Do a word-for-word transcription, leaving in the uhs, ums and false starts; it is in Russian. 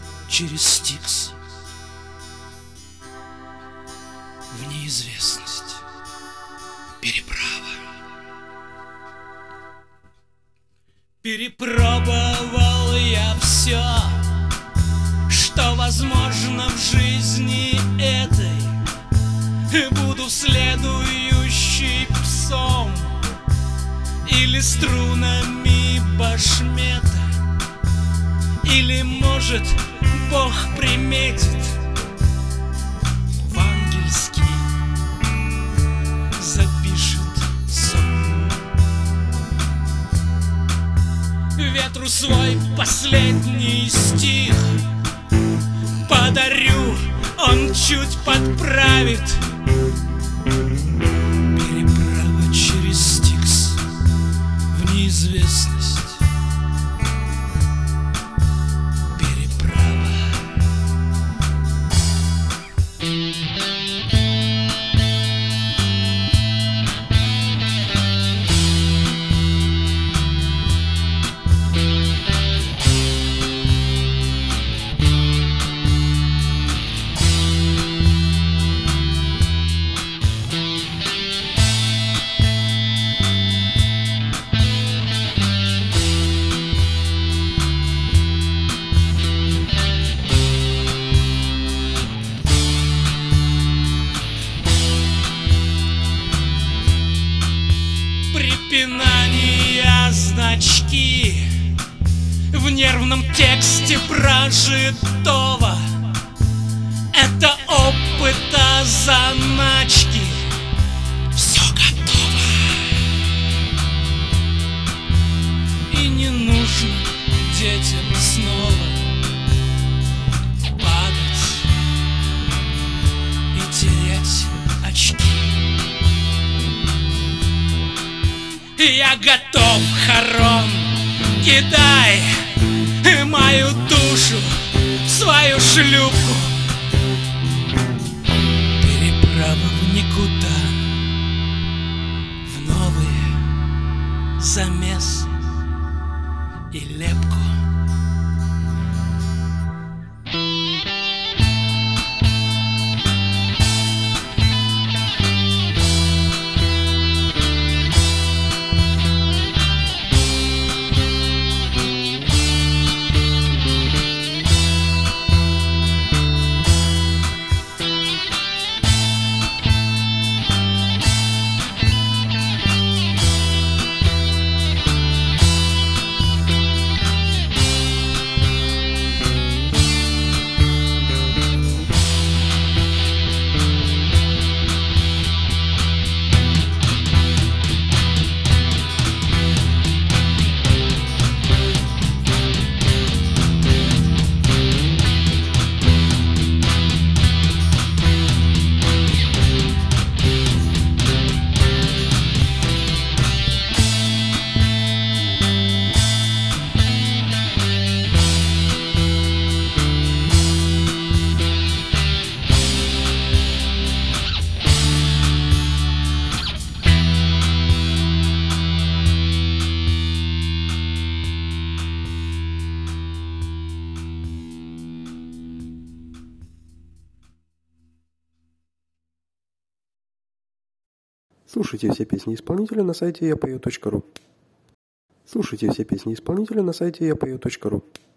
через Стикс в неизвестность. Переправа. Перепробовал я все, что возможно в жизни этой. Буду следующий псом или струнами башмета, или, может, Бог приметит в ангельский запишет сон. Ветру свой последний стих подарю, он чуть подправит. Переправа через Стикс в неизвестность. Переправа. Препинания, значки в нервном тексте прожитого. Это опыта заначки. Все готово. И не нужно детям снова падать и тереть очки. Я готов, Харон, кидай мою душу в свою шлюпку. Переправа в никуда, в новые замесы и лепку. Слушайте все песни исполнителя на сайте я пою точка ру. Слушайте все песни исполнителя на сайте я пою точка ру.